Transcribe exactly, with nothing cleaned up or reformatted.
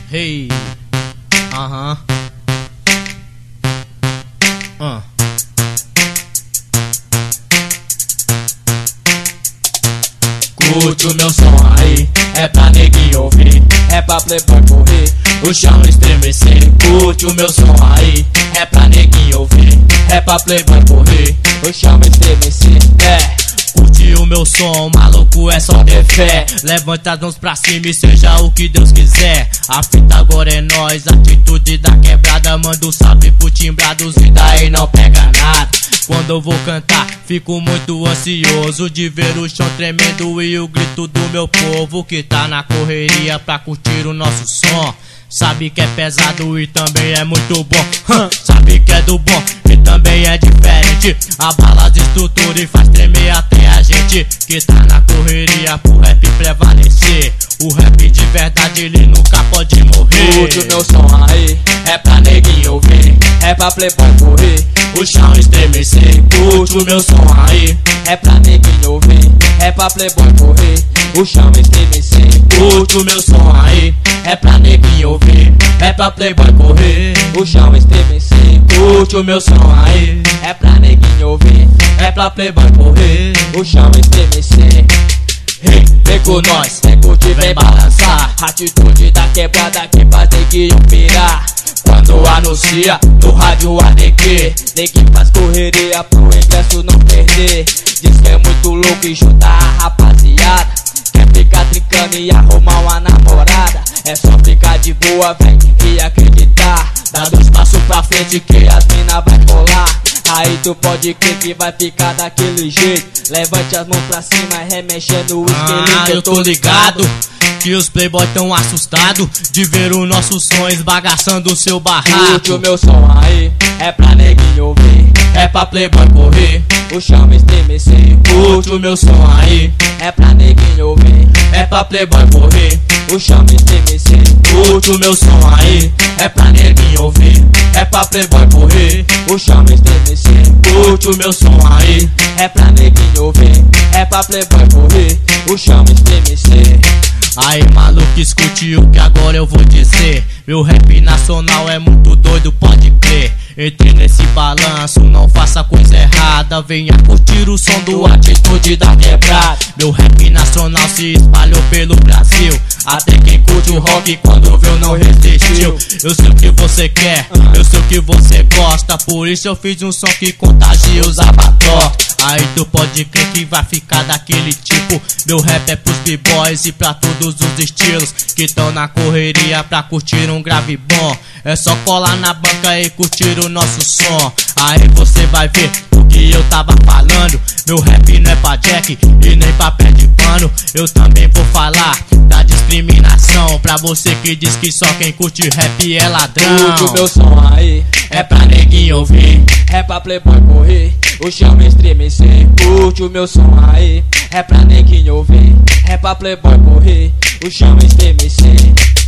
Hey, aham, uh -huh. uh. Curte o meu som aí, é pra neguinho ouvir, é pra playboy correr, o chão estremecer. Curte o meu som aí, é pra neguinho ouvir, é pra playboy correr, o chão estremecer. É. Curte o meu som, maluco, é só ter fé. Levanta as mãos pra cima e seja o que Deus quiser. A fita agora é nós, atitude da quebrada. Manda um salve pro timbrados e daí não pega nada. Quando eu vou cantar, fico muito ansioso de ver o chão tremendo e o grito do meu povo que tá na correria pra curtir o nosso som. Sabe que é pesado e também é muito bom. Hum, sabe que é do bom e também é diferente. Abala as estruturas e faz tremer até a gente que tá na correria pro rap prevalecer. O rap de verdade ele nunca pode morrer. Curte o meu som aí, é pra neguinho ouvir, é pra playboy correr, o chão estremecer. Curte o meu som aí, é pra neguinho ouvir, é pra playboy correr, o chão estremecer. Curte o meu som aí, é pra neguinho ouvir, é pra playboy correr, o chão estremecer. Curte o meu som aí, é pra neguinho ouvir, é pra playboy correr, o chão estremecer. Hey, vem com nós, vem curtir, vem balançar. Atitude da quebrada que faz neguinho pirar. Quando anuncia no rádio a negue, neguinho faz correria pro ingresso não perder. Diz que é muito louco e junta a rapaziada, quer ficar trincando e arrumar uma namorada. É só ficar de boa, vem, e acreditar. Dá dois passos pra frente que as mina vai colar. Aí tu pode crer que vai ficar daquele jeito. Levante as mãos pra cima, remexendo o esqueleto. Ah, eu tô ligado que os playboy tão assustados de ver o nosso som esbagaçando o seu barraco. Curte o meu som aí, é pra neguinho ouvir, é pra playboy correr, o chão estremecer. Curte o meu som aí, é pra neguinho ouvir, é pra playboy correr, o chão estremecer. Curte o meu som aí, é pra neguinho ouvir, é pra playboy correr, o chão estremecer. Curte o meu som aí, é pra neguinho ouvir, é pra playboy correr, o chão estremecer. Aí maluco, escute o que agora eu vou dizer. Meu rap nacional é muito doido, pode crer. Entre nesse balanço, não faça coisa errada. Venha curtir o som do Atitude da Quebrada. Meu rap nacional se espalhou pelo Brasil. Até quem curte o rock quando viu não resistiu. Eu sei o que você quer, eu sei o que você gosta, por isso eu fiz um som que contagia os abató. Aí tu pode crer que vai ficar daquele tipo. Meu rap é pros b-boys e pra todos os estilos que tão na correria pra curtir um grave bom. É só colar na banca e curtir o nosso som. Aí você vai ver o que eu tava falando. Meu rap não é pra Jack e nem pra pé de pano. Eu também vou falar da discriminação pra você que diz que só quem curte rap é ladrão. Curte o meu som aí, é pra neguinho ouvir, é pra playboy correr, o chão estremecer. Curte o meu som aí, é pra neguinho ouvir, é pra playboy correr, o chão estremecer.